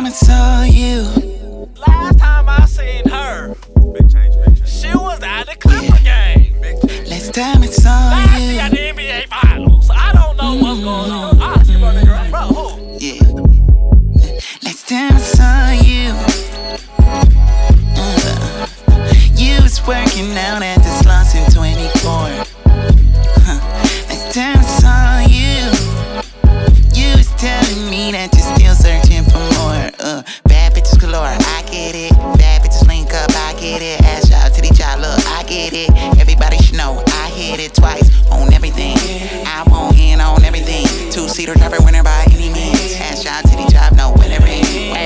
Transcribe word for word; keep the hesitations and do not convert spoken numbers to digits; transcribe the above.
I saw you. Last time I seen her, Big change, big change. she was at the Clipper game. Big change. Last time I saw Now I see you. at the N B A Finals. I don't know what's going on.